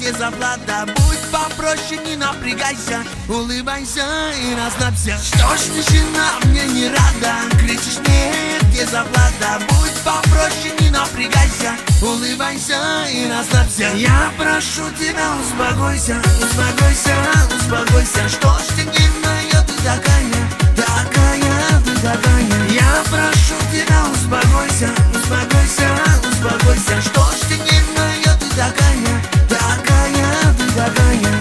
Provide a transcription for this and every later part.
где заплата. Будь попроще, не напрягайся, улыбайся и расслабься. Что ж ты, жена, мне не рада, кричишь мне, где заплата. Будь попроще, не напрягайся, улыбайся и расслабься. Я прошу тебя, успокойся, успокойся, успокойся. Что ж ты не моя, ты такая, такая, ты такая. Я прошу тебя, успокойся, успокойся, успокойся. Что ж ты не моя, ты такая, такая, ты такая.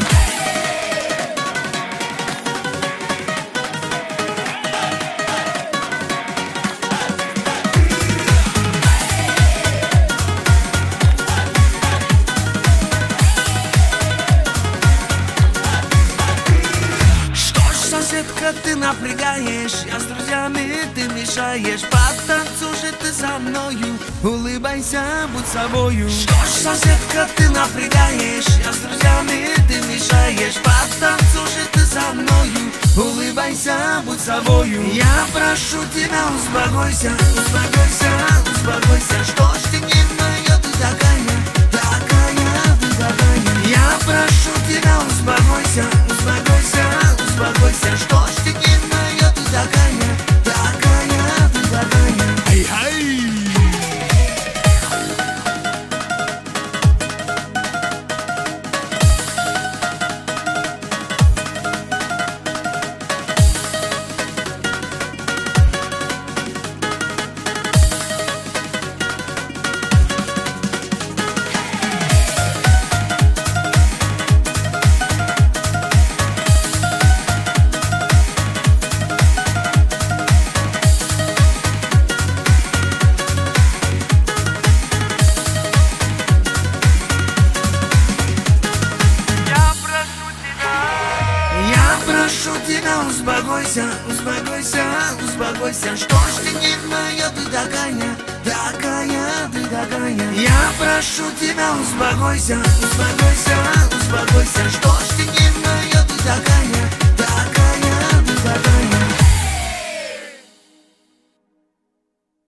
Соседка, ты напрягаешь, я с друзьями, ты мешаешь. Потанцуй же ты со мною, улыбайся, будь собою. Что ж, соседка, ты напрягаешь, я с друзьями, ты мешаешь. Потанцуй же ты со мною, улыбайся, будь собою. Я прошу тебя, успокойся, успокойся, успокойся. Что ж ты не моя, ты такая, такая, ты такая. Я прошу тебя, успокойся, успокойся, успокойся. Что ж ты не моя, ты такая, такая, ты такая. Ай-ай! Прошу тебя, успокойся, успокойся, успокойся. Что ж ты не моя, ты такая, такая, ты такая. Я прошу тебя, успокойся, успокойся, успокойся. Что ж ты не моя, ты такая,